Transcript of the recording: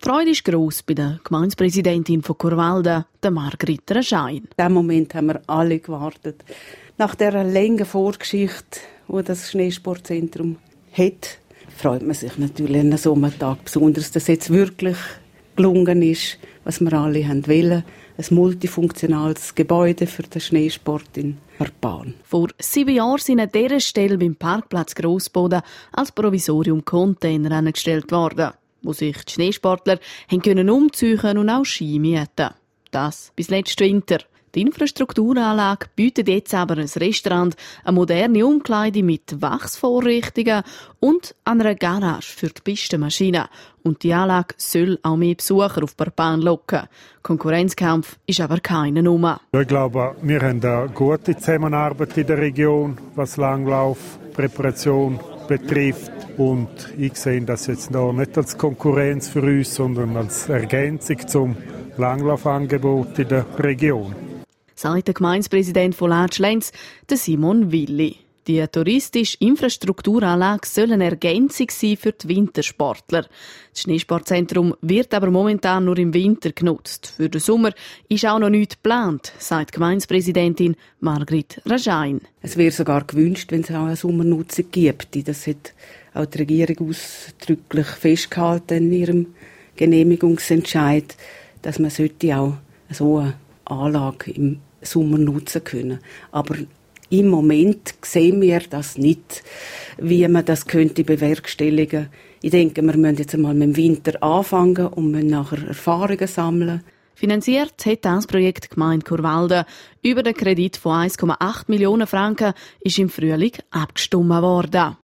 Die Freude ist gross bei der Gemeindepräsidentin von Churwalden, der Margrit Rajain. In diesem Moment haben wir alle gewartet. Nach dieser langen Vorgeschichte, die das Schneesportzentrum hat, freut man sich natürlich an so einem Tag besonders, dass jetzt wirklich gelungen ist, was wir alle wollten. Ein multifunktionales Gebäude für den Schneesport in Harpan. Vor 7 Jahren sind an dieser Stelle beim Parkplatz Grossboden als Provisorium Container angestellt worden, wo sich die Schneesportler können umziehen und auch Ski mieten. Das bis letzten Winter. Die Infrastrukturanlage bietet jetzt aber ein Restaurant, eine moderne Umkleide mit Wachsvorrichtungen und einer Garage für die Pistenmaschinen. Und die Anlage soll auch mehr Besucher auf die Bahn locken. Konkurrenzkampf ist aber keiner Nummer. Ich glaube, wir haben eine gute Zusammenarbeit in der Region, was Langlaufpräparation betrifft. Und ich sehe das jetzt noch nicht als Konkurrenz für uns, sondern als Ergänzung zum Langlaufangebot in der Region. Sagt der Gemeindepräsident von Latsch-Lenz, Simon Willi. Die touristische Infrastrukturanlage soll eine Ergänzung sein für die Wintersportler. Das Schneesportzentrum wird aber momentan nur im Winter genutzt. Für den Sommer ist auch noch nichts geplant, sagt die Gemeindepräsidentin Margrit Rajain. Es wäre sogar gewünscht, wenn es auch eine Sommernutzung gibt. Das hat auch die Regierung ausdrücklich festgehalten in ihrem Genehmigungsentscheid, dass man auch so eine Anlage im Sommer nutzen können. Aber im Moment sehen wir das nicht, wie man das könnte bewerkstelligen. Ich denke, wir müssen jetzt einmal mit dem Winter anfangen und müssen nachher Erfahrungen sammeln. Finanziert hat das Projekt die Gemeinde Churwalden. Über den Kredit von 1,8 Millionen Franken ist im Frühling abgestimmt worden.